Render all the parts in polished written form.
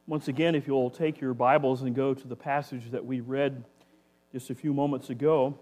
Once again, if you'll take your Bibles and go to the passage that we read just a few moments ago,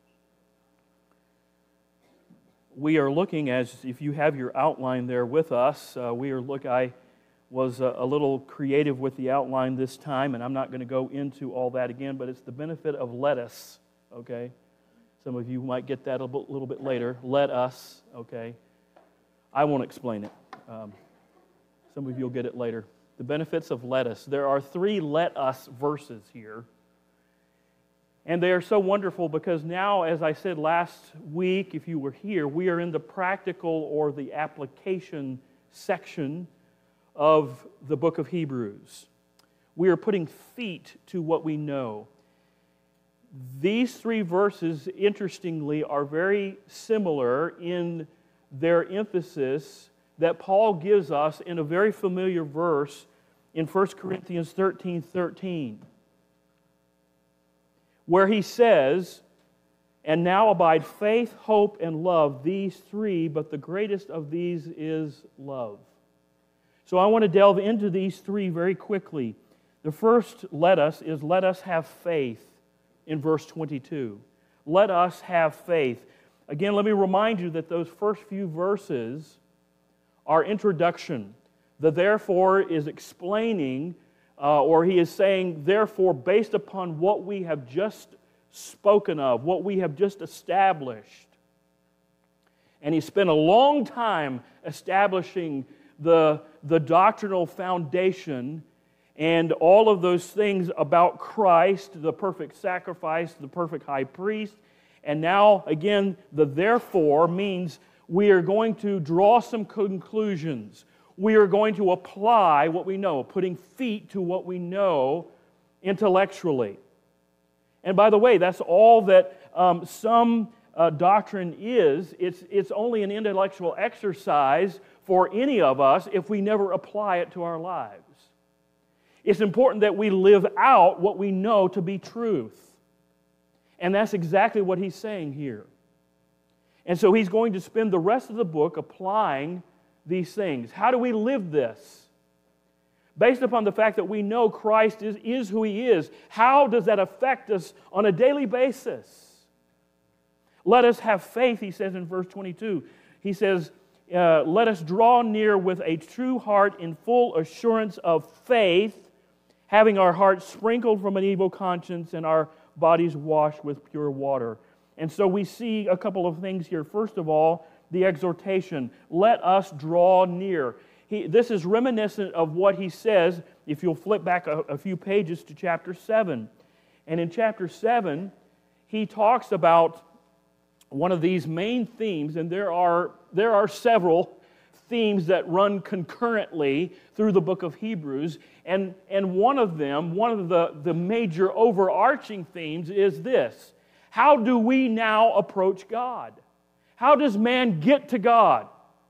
we are looking, as if you have your outline there with us, I was a little creative with the outline this time, and I'm not going to go into all that again, but it's the benefit of lettuce, okay? Some of you might get that a little bit later. Let us, okay? I won't explain it. Some of you will get it later. The benefits of lettuce. There are 3 let us verses here. And they are so wonderful because now, as I said last week, if you were here, we are in the practical or the application section of the book of Hebrews. We are putting feet to what we know. These 3 verses, interestingly, are very similar in their emphasis that Paul gives us in a very familiar verse in 1 Corinthians 13:13, where he says, "And now abide faith, hope, and love, these 3, but the greatest of these is love." So I want to delve into these 3 very quickly. The first let us have faith in verse 22. Let us have faith. Again, let me remind you that those first few verses are introduction. The therefore is explaining, or he is saying, therefore, based upon what we have just spoken of, what we have just established. And he spent a long time establishing the doctrinal foundation and all of those things about Christ, the perfect sacrifice, the perfect high priest. And now, again, the therefore means we are going to draw some conclusions. We are going to apply what we know, putting feet to what we know intellectually. And by the way, that's all that some doctrine is. It's only an intellectual exercise for any of us if we never apply it to our lives. It's important that we live out what we know to be truth. And that's exactly what he's saying here. And so he's going to spend the rest of the book applying these things. How do we live this? Based upon the fact that we know Christ is who He is, how does that affect us on a daily basis? Let us have faith, he says in verse 22. He says, let us draw near with a true heart in full assurance of faith, having our hearts sprinkled from an evil conscience and our bodies washed with pure water. And so we see a couple of things here. First of all, the exhortation, let us draw near. This is reminiscent of what he says, if you'll flip back a few pages to chapter 7. And in chapter 7, he talks about one of these main themes, and there are several themes that run concurrently through the book of Hebrews, and one of the major overarching themes is this: how do we now approach God? How does man get to God?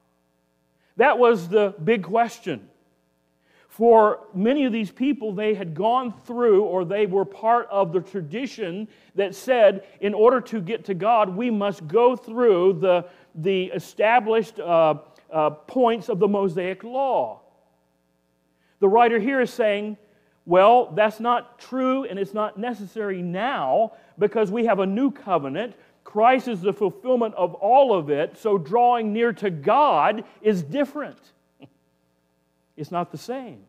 That was the big question. For many of these people, they had gone through, or they were part of the tradition that said, in order to get to God, we must go through the established points of the Mosaic Law. The writer here is saying, well, that's not true and it's not necessary now because we have a new covenant. Christ is the fulfillment of all of it, so drawing near to God is different. It's not the same.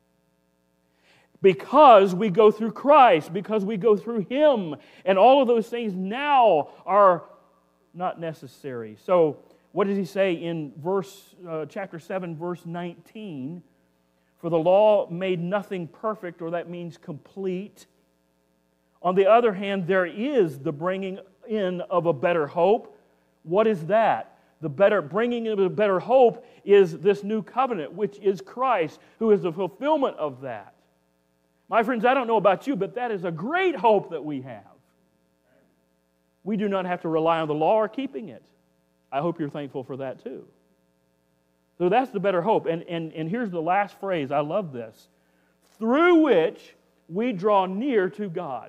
Because we go through Christ, because we go through Him, and all of those things now are not necessary. So, what does he say in chapter 7, verse 19? For the law made nothing perfect, or that means complete. On the other hand, there is the bringing in of a better hope. What is that? The bringing in of a better hope is this new covenant, which is Christ, who is the fulfillment of that. My friends, I don't know about you, but that is a great hope that we have. We do not have to rely on the law or keeping it. I hope you're thankful for that too. So that's the better hope. And here's the last phrase. I love this. Through which we draw near to God.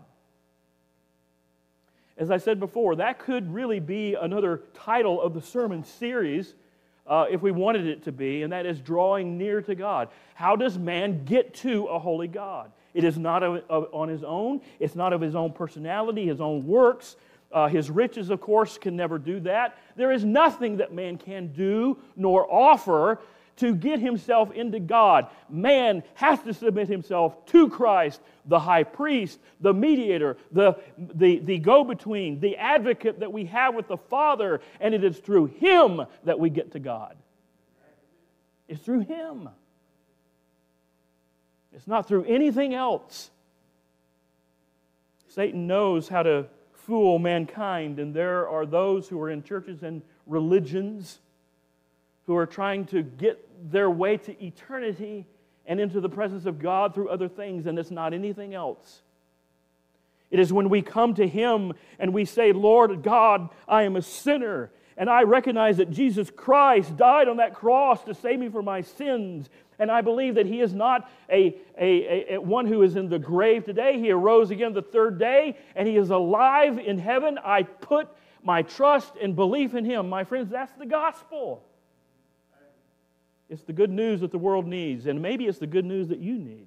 As I said before, that could really be another title of the sermon series if we wanted it to be, and that is drawing near to God. How does man get to a holy God? It is not on his own. It's not of his own personality, his own works. His riches, of course, can never do that. There is nothing that man can do nor offer to get himself into God. Man has to submit himself to Christ, the high priest, the mediator, the go-between, the advocate that we have with the Father, and it is through Him that we get to God. It's through Him. It's not through anything else. Satan knows how to fool mankind, and there are those who are in churches and religions who are trying to get their way to eternity and into the presence of God through other things, and it's not anything else. It is when we come to Him and we say, Lord God, I am a sinner, and I recognize that Jesus Christ died on that cross to save me from my sins, and I believe that He is not a one who is in the grave today. He arose again the third day, and He is alive in heaven. I put my trust and belief in Him. My friends, that's the gospel. It's the good news that the world needs, and maybe it's the good news that you need.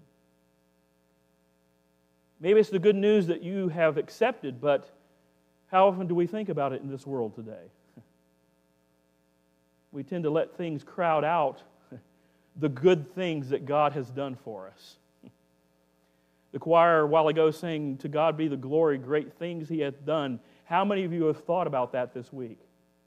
Maybe it's the good news that you have accepted, but how often do we think about it in this world today? We tend to let things crowd out the good things that God has done for us. The choir a while ago sang, "To God be the glory, great things He hath done." How many of you have thought about that this week?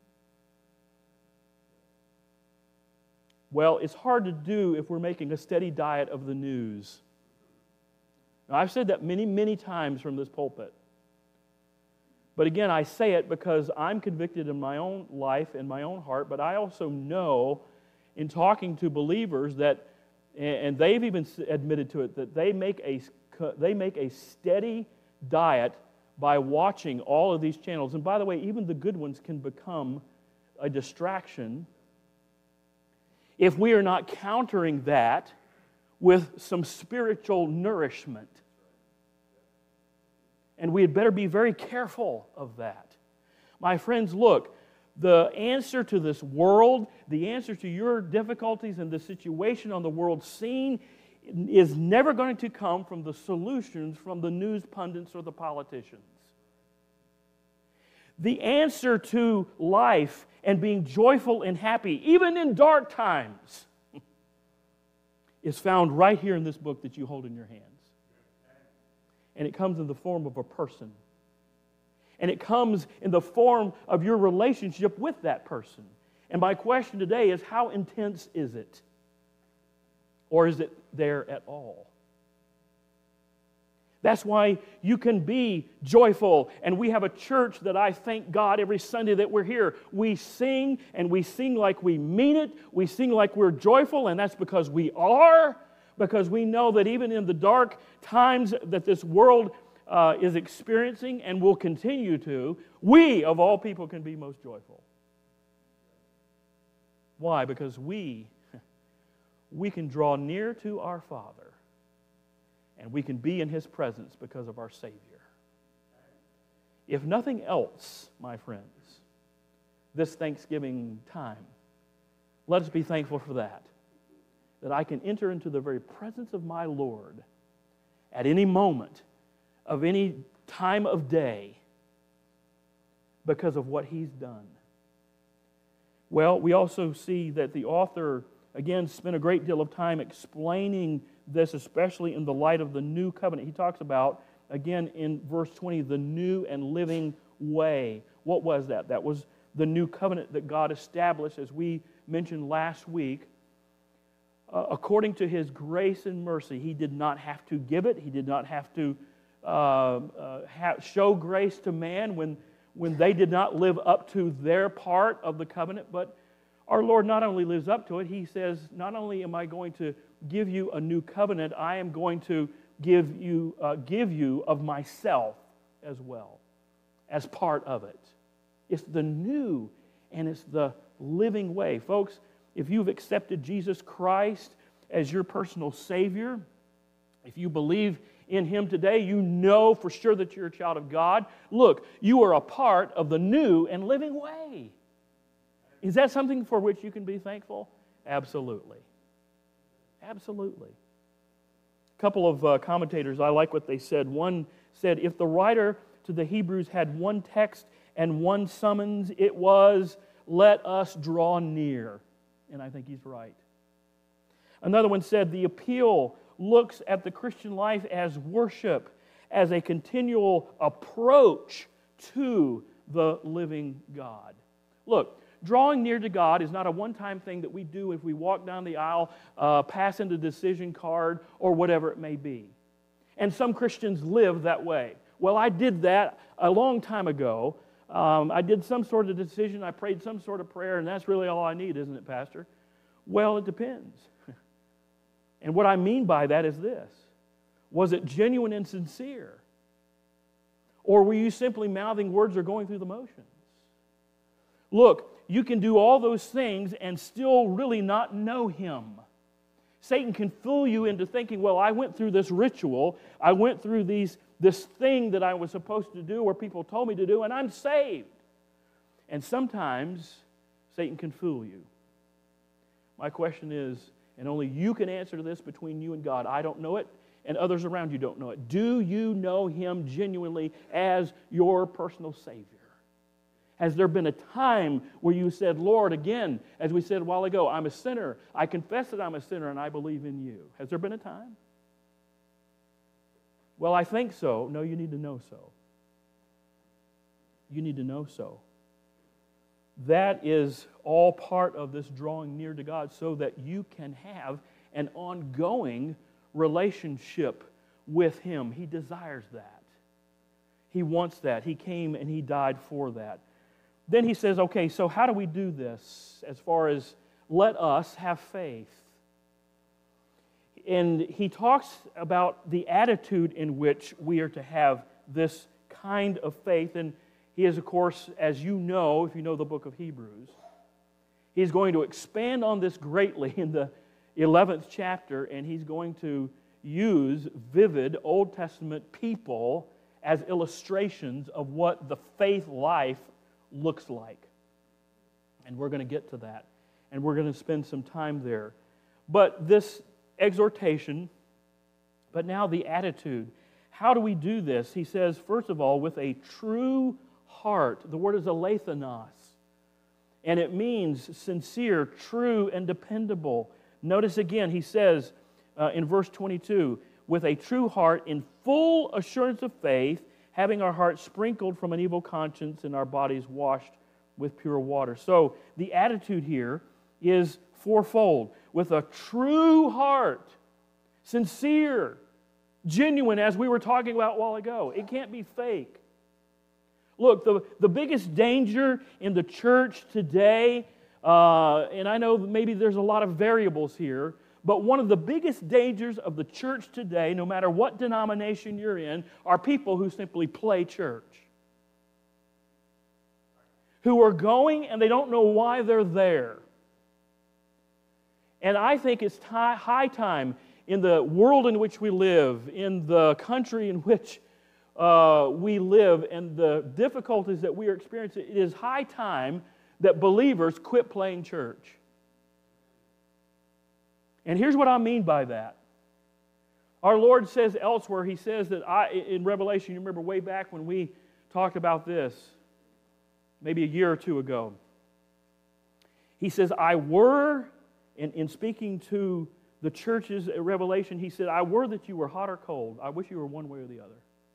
Well, it's hard to do if we're making a steady diet of the news. Now, I've said that many, many times from this pulpit. But again, I say it because I'm convicted in my own life, in my own heart, but I also know in talking to believers that, and they've even admitted to it, that they make a steady diet by watching all of these channels. And by the way, even the good ones can become a distraction if we are not countering that with some spiritual nourishment. And we had better be very careful of that. My friends, look, the answer to this world, the answer to your difficulties and the situation on the world scene is never going to come from the solutions from the news pundits or the politicians. The answer to life and being joyful and happy, even in dark times, is found right here in this book that you hold in your hands. And it comes in the form of a person. And it comes in the form of your relationship with that person. And my question today is, how intense is it? Or is it there at all? That's why you can be joyful. And we have a church that I thank God every Sunday that we're here. We sing, and we sing like we mean it. We sing like we're joyful, and that's because we are. Because we know that even in the dark times that this world is experiencing and will continue to, we, of all people, can be most joyful. Why? Because we can draw near to our Father, and we can be in His presence because of our Savior. If nothing else, my friends, this Thanksgiving time, let us be thankful for that I can enter into the very presence of my Lord at any moment of any time of day because of what He's done. Well, we also see that the author, again, spent a great deal of time explaining this, especially in the light of the new covenant. He talks about, again, in verse 20, the new and living way. What was that? That was the new covenant that God established, as we mentioned last week. According to His grace and mercy, He did not have to give it. He did not have to show grace to man when they did not live up to their part of the covenant. But our Lord not only lives up to it, He says, not only am I going to give you a new covenant, I am going to give you of myself as well, as part of it. It's the new and it's the living way. Folks, if you've accepted Jesus Christ as your personal Savior, if you believe in Him today, you know for sure that you're a child of God. Look, you are a part of the new and living way. Is that something for which you can be thankful? Absolutely. Absolutely. A couple of commentators, I like what they said. One said, if the writer to the Hebrews had one text and one summons, it was, let us draw near. And I think he's right. Another one said, the appeal looks at the Christian life as worship, as a continual approach to the living God. Look, drawing near to God is not a one-time thing that we do if we walk down the aisle, pass in the decision card, or whatever it may be. And some Christians live that way. Well, I did that a long time ago. I did some sort of decision, I prayed some sort of prayer, and that's really all I need, isn't it, Pastor? Well, it depends. And what I mean by that is this. Was it genuine and sincere? Or were you simply mouthing words or going through the motions? Look, you can do all those things and still really not know Him. Satan can fool you into thinking, well, I went through this ritual, I went through this thing that I was supposed to do or people told me to do, and I'm saved. And sometimes Satan can fool you. My question is, and only you can answer this between you and God, I don't know it, and others around you don't know it. Do you know Him genuinely as your personal Savior? Has there been a time where you said, Lord, again, as we said a while ago, I'm a sinner. I confess that I'm a sinner and I believe in you. Has there been a time? Well, I think so. No, you need to know so. You need to know so. That is all part of this drawing near to God so that you can have an ongoing relationship with Him. He desires that. He wants that. He came and He died for that. Then he says, okay, so how do we do this as far as let us have faith? And he talks about the attitude in which we are to have this kind of faith. And he is, of course, as you know, if you know the book of Hebrews, he's going to expand on this greatly in the 11th chapter, and he's going to use vivid Old Testament people as illustrations of what the faith life looks like. And we're going to get to that. And we're going to spend some time there. But this exhortation, but now the attitude. How do we do this? He says, first of all, with a true heart. The word is alethanos. And it means sincere, true, and dependable. Notice again, he says in verse 22, with a true heart in full assurance of faith, having our hearts sprinkled from an evil conscience and our bodies washed with pure water. So the attitude here is fourfold. With a true heart, sincere, genuine, as we were talking about a while ago. It can't be fake. Look, the biggest danger in the church today, and I know maybe there's a lot of variables here, but one of the biggest dangers of the church today, no matter what denomination you're in, are people who simply play church. Who are going and they don't know why they're there. And I think it's high time in the world in which we live, in the country in which we live, and the difficulties that we are experiencing, it is high time that believers quit playing church. And here's what I mean by that. Our Lord says elsewhere, He says that in Revelation, you remember way back when we talked about this, maybe a year or two ago. He says, I were, in speaking to the churches at Revelation, He said, I were that you were hot or cold. I wish you were one way or the other.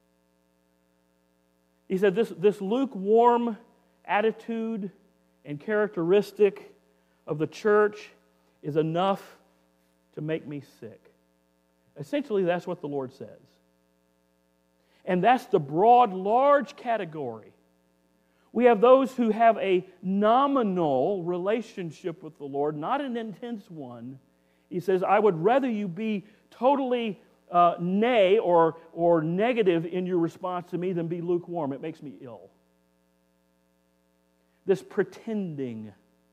He said, this lukewarm attitude and characteristic of the church is enough to make me sick. Essentially, that's what the Lord says. And that's the broad, large category. We have those who have a nominal relationship with the Lord, not an intense one. He says, I would rather you be totally nay or negative in your response to me than be lukewarm. It makes me ill. This pretending,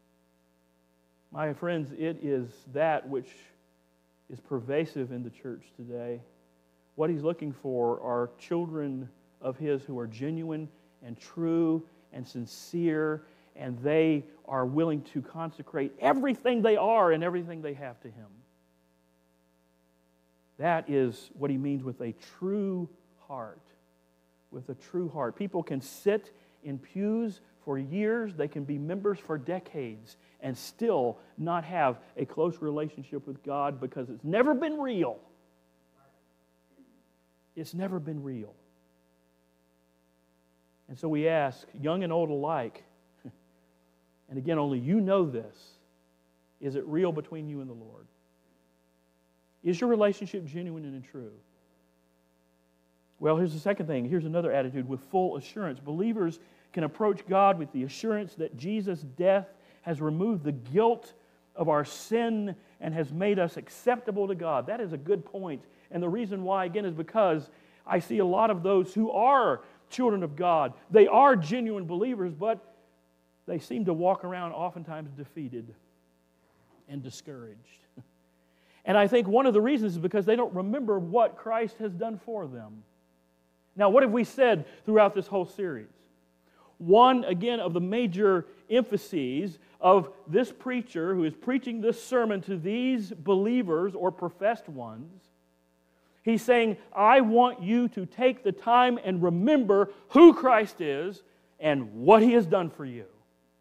my friends, it is that which is pervasive in the church today. What He's looking for are children of His who are genuine and true and sincere and they are willing to consecrate everything they are and everything they have to Him. That is what he means with a true heart. With a true heart. People can sit in pews for years, they can be members for decades, and still not have a close relationship with God because it's never been real. It's never been real. And so we ask, young and old alike, and again, only you know this, is it real between you and the Lord? Is your relationship genuine and true? Well, here's the second thing. Here's another attitude with full assurance. Believers can approach God with the assurance that Jesus' death has removed the guilt of our sin and has made us acceptable to God. That is a good point. And the reason why, again, is because I see a lot of those who are children of God. They are genuine believers, but they seem to walk around oftentimes defeated and discouraged. And I think one of the reasons is because they don't remember what Christ has done for them. Now, what have we said throughout this whole series? One, again, of the major emphases of this preacher who is preaching this sermon to these believers or professed ones, he's saying, I want you to take the time and remember who Christ is and what He has done for you.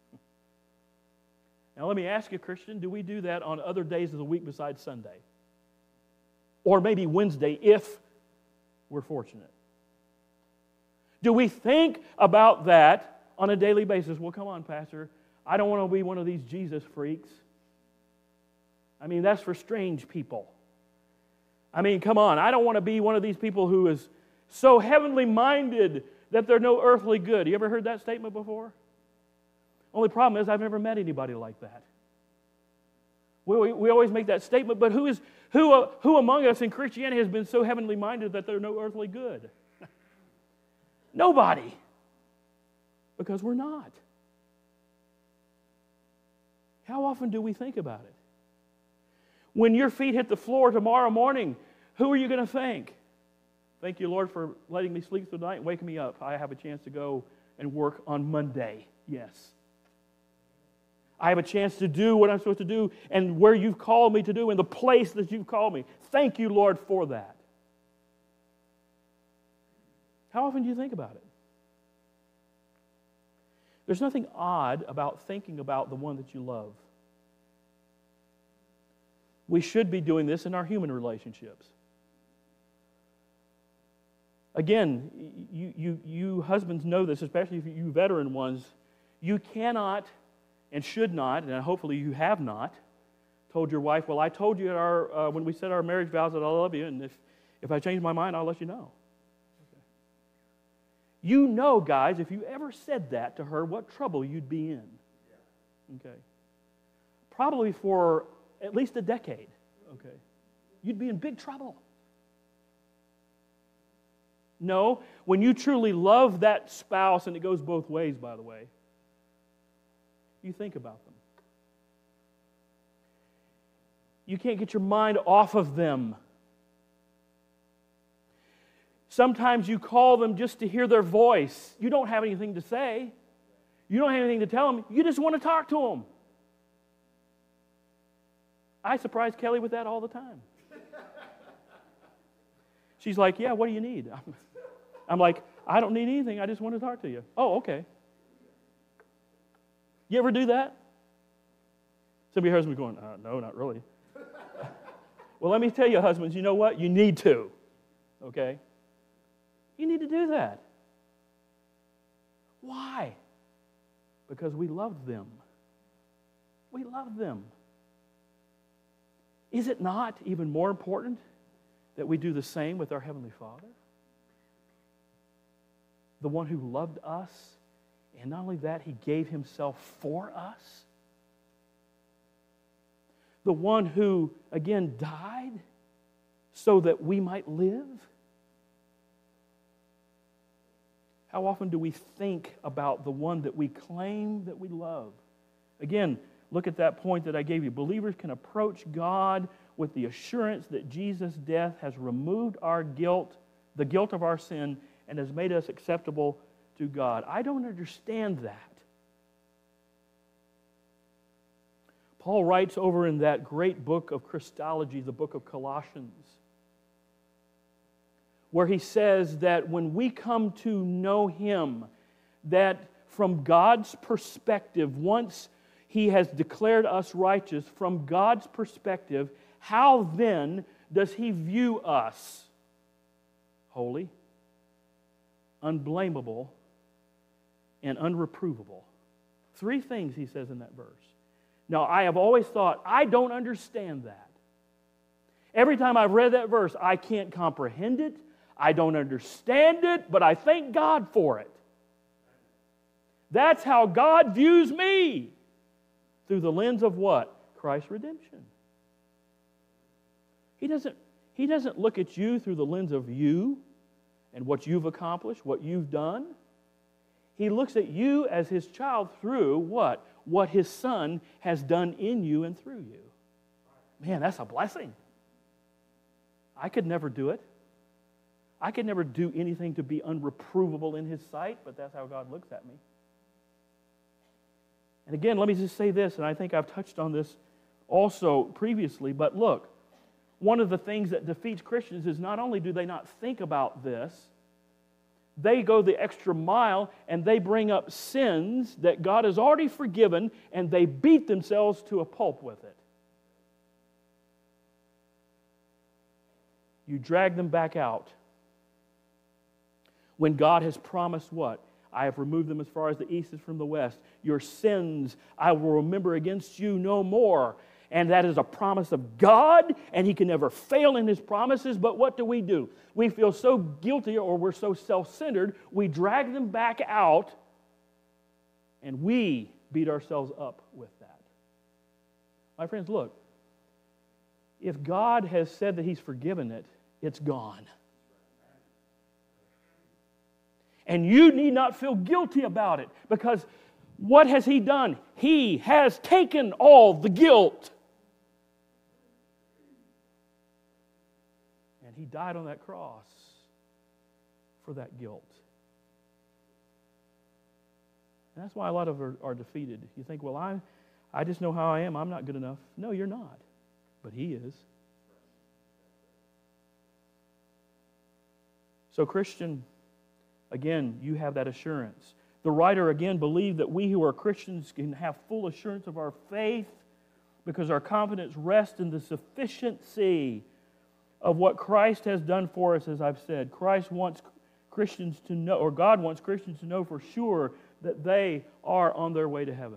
Now, let me ask you, Christian, do we do that on other days of the week besides Sunday? Or maybe Wednesday, if we're fortunate? Do we think about that on a daily basis? Well, come on, Pastor. I don't want to be one of these Jesus freaks. I mean, that's for strange people. I mean, come on. I don't want to be one of these people who is so heavenly minded that they're no earthly good. You ever heard that statement before? Only problem is I've never met anybody like that. We always make that statement, but who among us in Christianity has been so heavenly minded that they're no earthly good? Nobody. Because we're not. How often do we think about it? When your feet hit the floor tomorrow morning, who are you going to thank? Thank you, Lord, for letting me sleep through the night and waking me up. I have a chance to go and work on Monday. Yes. I have a chance to do what I'm supposed to do and where you've called me to do and the place that you've called me. Thank you, Lord, for that. How often do you think about it? There's nothing odd about thinking about the one that you love. We should be doing this in our human relationships. Again, you husbands know this, especially if you veteran ones. You cannot and should not, and hopefully you have not, told your wife, well, I told you at when we said our marriage vows that I love you, and if I change my mind, I'll let you know. Okay. You know, guys, if you ever said that to her, what trouble you'd be in. Okay. Probably for at least a decade. Okay. You'd be in big trouble. No, when you truly love that spouse, and it goes both ways, by the way, you think about them. You can't get your mind off of them. Sometimes you call them just to hear their voice. You don't have anything to say. You don't have anything to tell them. You just want to talk to them. I surprise Kelly with that all the time. She's like, yeah, what do you need? I'm like, I don't need anything. I just want to talk to you. Oh, okay. You ever do that? Some of your husbands are going, no, not really. Well, let me tell you, husbands, you know what? You need to. Okay? You need to do that. Why? Because we love them. We love them. Is it not even more important that we do the same with our Heavenly Father? The one who loved us, and not only that, He gave Himself for us. The one who, again, died so that we might live. How often do we think about the one that we claim that we love? Again, look at that point that I gave you. Believers can approach God with the assurance that Jesus' death has removed our guilt, the guilt of our sin, and has made us acceptable to God. I don't understand that. Paul writes over in that great book of Christology, the book of Colossians, where he says that when we come to know Him, that from God's perspective, once He has declared us righteous, from God's perspective, how then does He view us? Holy, unblameable, and unreprovable. 3 things he says in that verse. Now, I have always thought, I don't understand that. Every time I've read that verse, I can't comprehend it. I don't understand it, but I thank God for it. That's how God views me. Through the lens of what? Christ's redemption. He doesn't look at you through the lens of you and what you've accomplished, what you've done. He looks at you as His child through what? What His Son has done in you and through you. Man, that's a blessing. I could never do it. I could never do anything to be unreprovable in His sight, but that's how God looks at me. And again, let me just say this, and I think I've touched on this also previously, but look, one of the things that defeats Christians is not only do they not think about this, they go the extra mile and they bring up sins that God has already forgiven and they beat themselves to a pulp with it. You drag them back out when God has promised what? I have removed them as far as the east is from the west. Your sins I will remember against you no more. And that is a promise of God, and He can never fail in His promises. But what do? We feel so guilty, or we're so self-centered, we drag them back out, and we beat ourselves up with that. My friends, look, if God has said that He's forgiven it, it's gone. And you need not feel guilty about it, because what has He done? He has taken all the guilt. And He died on that cross for that guilt. And that's why a lot of are defeated. You think, well, I just know how I am. I'm not good enough. No, you're not. But He is. So, Christian, again, you have that assurance. The writer, again, believed that we who are Christians can have full assurance of our faith because our confidence rests in the sufficiency of what Christ has done for us, as I've said. Christ wants Christians to know, or God wants Christians to know for sure that they are on their way to heaven.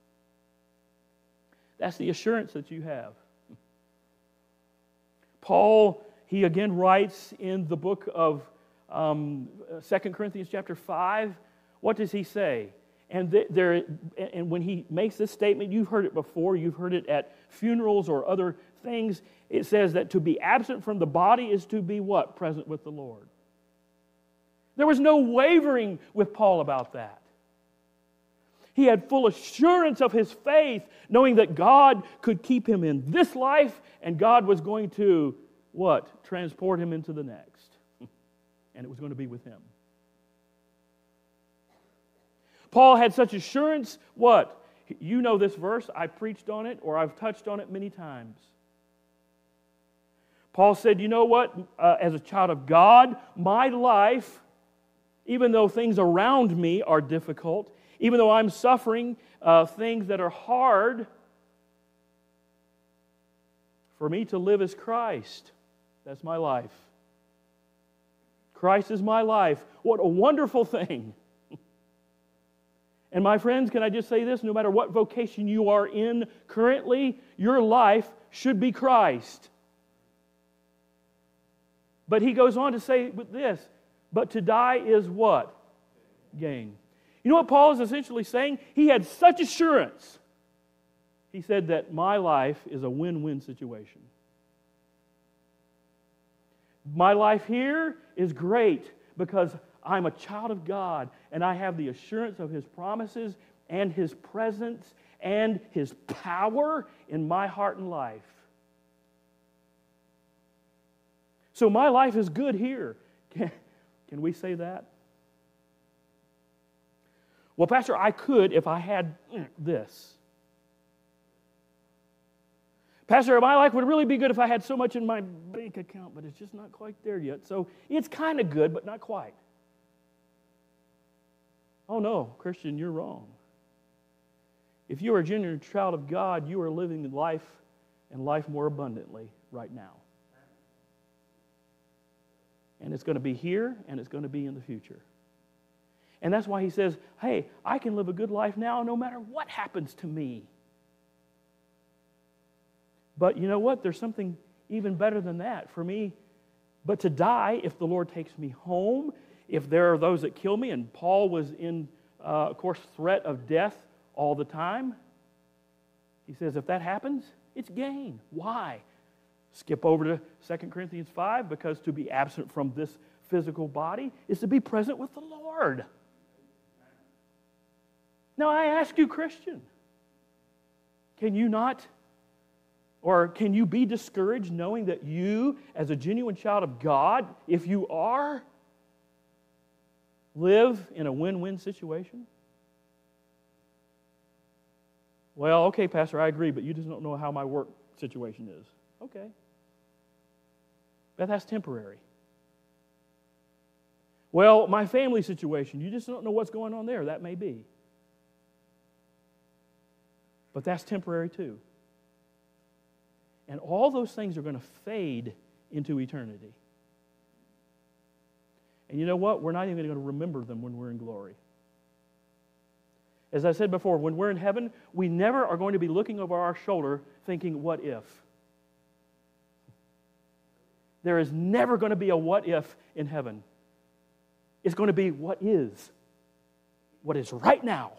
That's the assurance that you have. Paul, he again writes in the book of 2 Corinthians chapter 5, what does he say? And when he makes this statement, you've heard it before, you've heard it at funerals or other things, it says that to be absent from the body is to be what? Present with the Lord. There was no wavering with Paul about that. He had full assurance of his faith, knowing that God could keep him in this life, and God was going to, what? Transport him into the next. And it was going to be with him. Paul had such assurance, what? You know this verse, I preached on it, or I've touched on it many times. Paul said, you know what? As a child of God, my life, even though things around me are difficult, even though I'm suffering things that are hard, for me to live is Christ. That's my life. Christ is my life. What a wonderful thing. And my friends, can I just say this? No matter what vocation you are in currently, your life should be Christ. But he goes on to say with this, but to die is what? Gain. You know what Paul is essentially saying? He had such assurance. He said that my life is a win-win situation. My life here is great because I'm a child of God and I have the assurance of His promises and His presence and His power in my heart and life. So my life is good here. Can we say that? Well, Pastor, I could if I had this. Pastor, my life would really be good if I had so much in my bank account, but it's just not quite there yet. So it's kind of good, but not quite. Oh no, Christian, you're wrong. If you are a genuine child of God, you are living life and life more abundantly right now. And it's going to be here, and it's going to be in the future. And that's why he says, hey, I can live a good life now no matter what happens to me. But you know what? There's something even better than that for me. But to die, if the Lord takes me home, if there are those that kill me, and Paul was in, of course, threat of death all the time, he says, if that happens, it's gain. Why? Skip over to 2 Corinthians 5, because to be absent from this physical body is to be present with the Lord. Now I ask you, Christian, can you not, or can you be discouraged knowing that you, as a genuine child of God, if you are, live in a win-win situation? Well, okay, Pastor, I agree, but you just don't know how my work situation is. Okay. But that's temporary. Well, my family situation, you just don't know what's going on there. That may be. But that's temporary too. And all those things are going to fade into eternity. And you know what? We're not even going to remember them when we're in glory. As I said before, when we're in heaven, we never are going to be looking over our shoulder thinking, what if? There is never going to be a what if in heaven. It's going to be what is right now,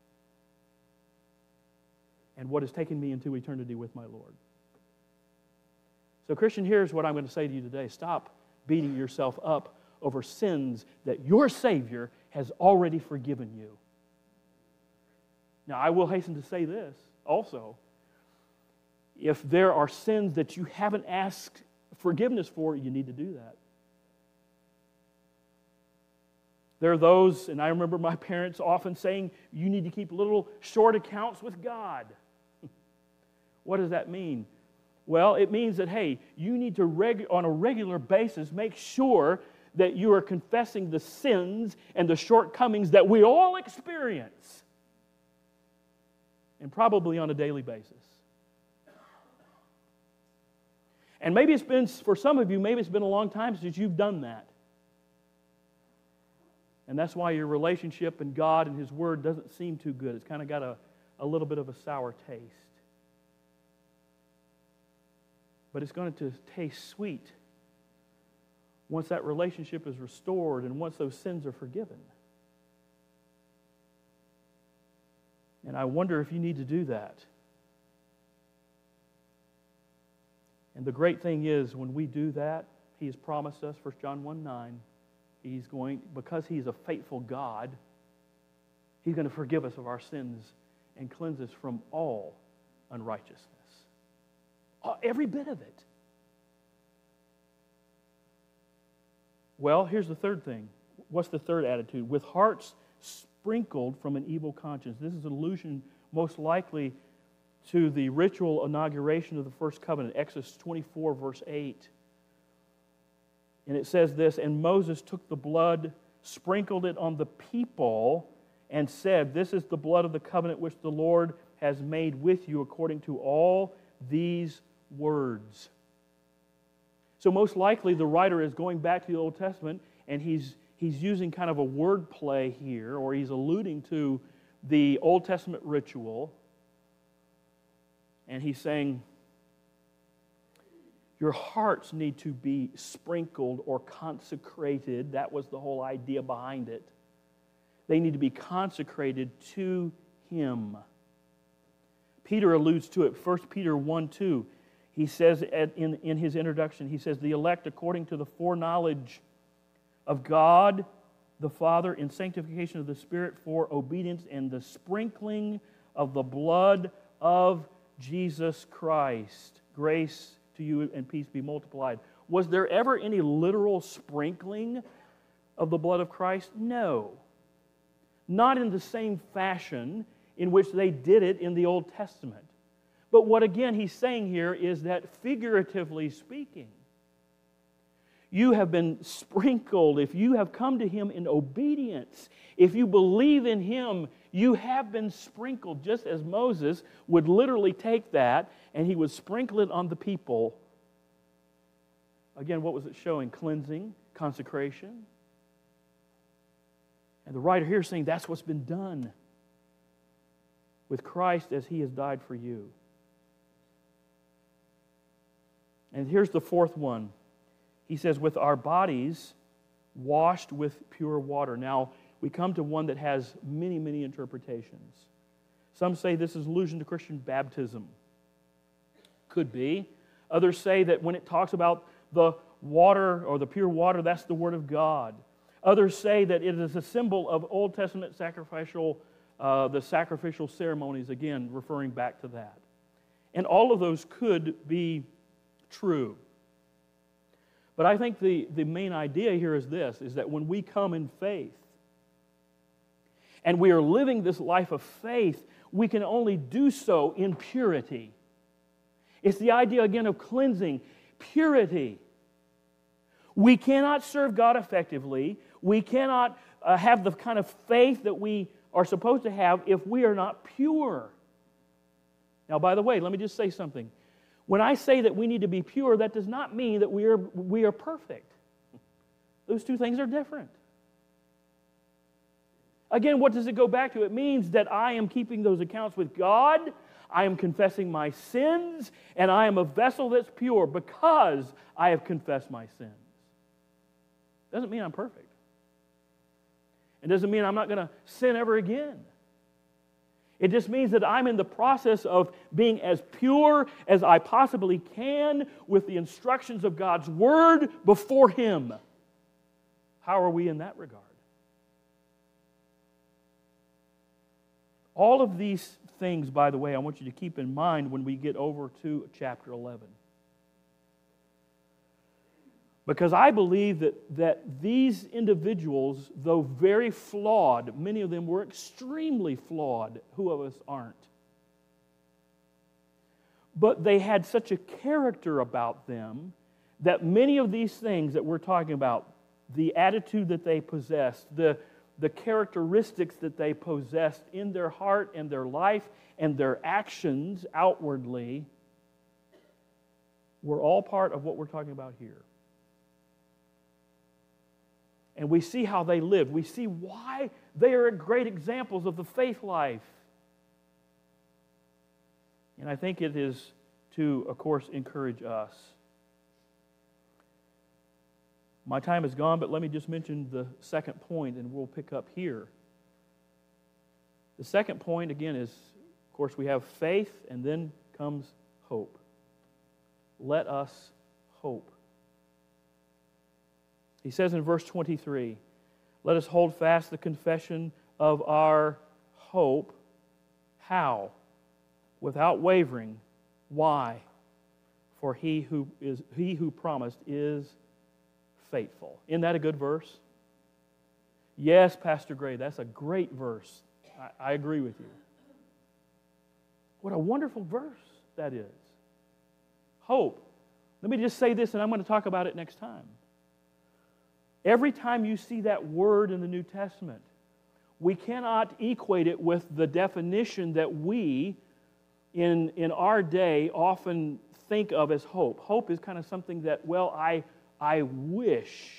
and what is taking me into eternity with my Lord. So, Christian, here's what I'm going to say to you today. Stop beating yourself up over sins that your Savior has already forgiven you. Now, I will hasten to say this also. If there are sins that you haven't asked forgiveness for, you need to do that. There are those, and I remember my parents often saying, you need to keep little short accounts with God. What does that mean? Well, it means that, hey, you need to, on a regular basis, make sure that you are confessing the sins and the shortcomings that we all experience. And probably on a daily basis. And maybe it's been, for some of you, maybe it's been a long time since you've done that. And that's why your relationship and God and His Word doesn't seem too good. It's kind of got a little bit of a sour taste. But it's going to taste sweet once that relationship is restored and once those sins are forgiven. And I wonder if you need to do that. And the great thing is, when we do that, He has promised us, 1 John 1:9, He's going, because He's a faithful God, He's going to forgive us of our sins and cleanse us from all unrighteousness. Every bit of it. Well, here's the third thing. What's the third attitude? With hearts sprinkled from an evil conscience. This is an allusion most likely to the ritual inauguration of the first covenant, Exodus 24, verse 8. And it says this, and Moses took the blood, sprinkled it on the people, and said, this is the blood of the covenant which the Lord has made with you according to all these words. So most likely the writer is going back to the Old Testament, and he's using kind of a word play here, or he's alluding to the Old Testament ritual. And he's saying, your hearts need to be sprinkled or consecrated. That was the whole idea behind it. They need to be consecrated to Him. Peter alludes to it, 1 Peter 1:2. He says in his introduction, he says, the elect according to the foreknowledge of God the Father in sanctification of the Spirit for obedience and the sprinkling of the blood of Jesus Christ. Grace to you and peace be multiplied. Was there ever any literal sprinkling of the blood of Christ? No. Not in the same fashion in which they did it in the Old Testament. But what again he's saying here is that figuratively speaking, you have been sprinkled. If you have come to Him in obedience, if you believe in Him, you have been sprinkled, just as Moses would literally take that and he would sprinkle it on the people. Again, what was it showing? Cleansing, consecration. And the writer here is saying that's what's been done with Christ as He has died for you. And here's the fourth one. He says, with our bodies washed with pure water. Now, we come to one that has many, many interpretations. Some say this is allusion to Christian baptism. Could be. Others say that when it talks about the water or the pure water, that's the Word of God. Others say that it is a symbol of Old Testament the sacrificial ceremonies, again, referring back to that. And all of those could be true. But I think the main idea here is this, is that when we come in faith and we are living this life of faith, we can only do so in purity. It's the idea, again, of cleansing, purity. We cannot serve God effectively. We cannot have the kind of faith that we are supposed to have if we are not pure. Now, by the way, let me just say something. When I say that we need to be pure, that does not mean that we are perfect. Those two things are different. Again, what does it go back to? It means that I am keeping those accounts with God, I am confessing my sins, and I am a vessel that's pure because I have confessed my sins. Doesn't mean I'm perfect. It doesn't mean I'm not going to sin ever again. It just means that I'm in the process of being as pure as I possibly can with the instructions of God's Word before Him. How are we in that regard? All of these things, by the way, I want you to keep in mind when we get over to chapter 11. Because I believe that these individuals, though very flawed, many of them were extremely flawed. Who of us aren't? But they had such a character about them that many of these things that we're talking about, the attitude that they possessed, the characteristics that they possessed in their heart and their life and their actions outwardly, were all part of what we're talking about here. And we see how they lived. We see why they are great examples of the faith life. And I think it is to, of course, encourage us. My time is gone, but let me just mention the second point, and we'll pick up here. The second point, again, is, of course, we have faith, and then comes hope. Let us hope. He says in verse 23, let us hold fast the confession of our hope. How? Without wavering. Why? For he who promised is faithful. Isn't that a good verse? Yes, Pastor Gray, that's a great verse. I agree with you. What a wonderful verse that is. Hope. Let me just say this, and I'm going to talk about it next time. Every time you see that word in the New Testament, we cannot equate it with the definition that we, in our day, often think of as hope. Hope is kind of something that, well, I wish,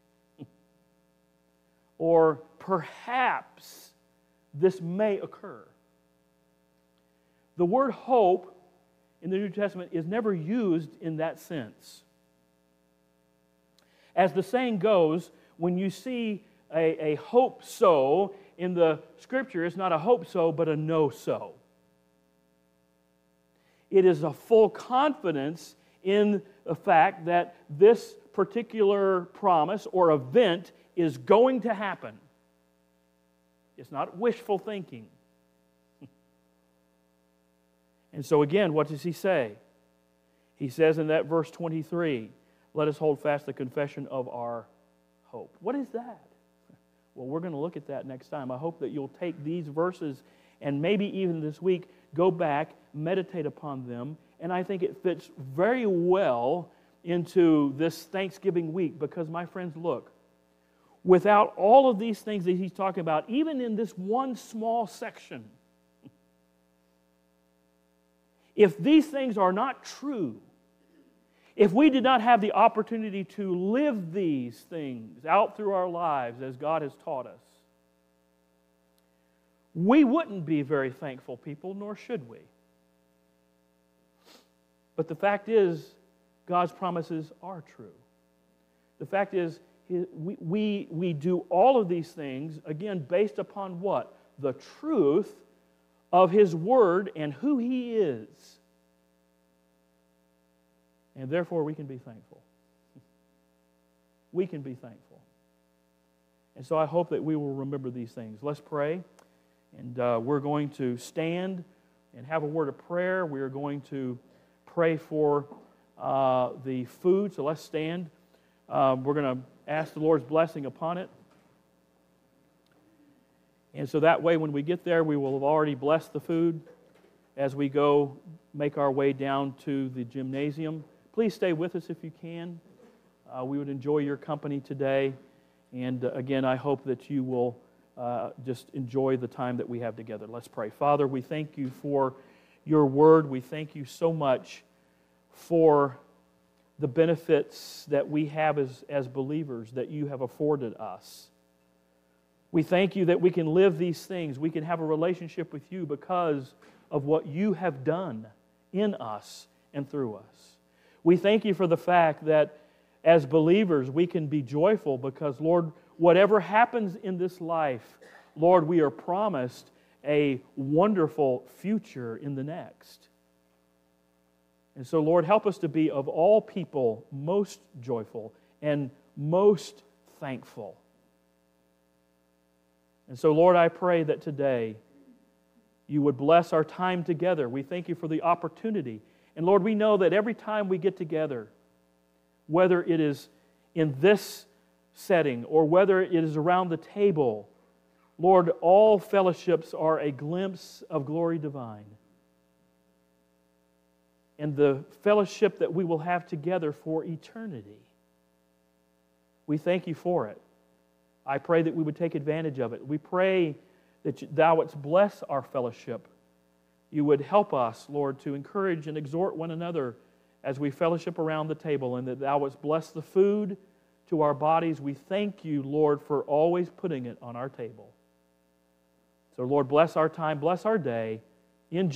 or perhaps this may occur. The word hope in the New Testament is never used in that sense. As the saying goes, when you see a hope so in the Scripture, it's not a hope so, but a no so. It is a full confidence in the fact that this particular promise or event is going to happen. It's not wishful thinking. And so again, what does he say? He says in that verse 23, let us hold fast the confession of our hope. What is that? Well, we're going to look at that next time. I hope that you'll take these verses and maybe even this week go back, meditate upon them, and I think it fits very well into this Thanksgiving week because, my friends, look, without all of these things that he's talking about, even in this one small section, if these things are not true, if we did not have the opportunity to live these things out through our lives as God has taught us, we wouldn't be very thankful people, nor should we. But the fact is, God's promises are true. The fact is, we do all of these things, again, based upon what? The truth of His Word and who He is. And therefore, we can be thankful. We can be thankful. And so I hope that we will remember these things. Let's pray. And we're going to stand and have a word of prayer. We are going to pray for the food. So let's stand. We're going to ask the Lord's blessing upon it. And so that way, when we get there, we will have already blessed the food as we go make our way down to the gymnasium. Please stay with us if you can. We would enjoy your company today. And again, I hope that you will just enjoy the time that we have together. Let's pray. Father, we thank you for your word. We thank you so much for the benefits that we have as believers that you have afforded us. We thank you that we can live these things. We can have a relationship with you because of what you have done in us and through us. We thank you for the fact that as believers we can be joyful because, Lord, whatever happens in this life, Lord, we are promised a wonderful future in the next. And so, Lord, help us to be of all people most joyful and most thankful. And so, Lord, I pray that today you would bless our time together. We thank you for the opportunity. And Lord, we know that every time we get together, whether it is in this setting or whether it is around the table, Lord, all fellowships are a glimpse of glory divine. And the fellowship that we will have together for eternity. We thank you for it. I pray that we would take advantage of it. We pray that thou wouldst bless our fellowship. You would help us, Lord, to encourage and exhort one another as we fellowship around the table, and that thou wouldst bless the food to our bodies. We thank you, Lord, for always putting it on our table. So, Lord, bless our time, bless our day. In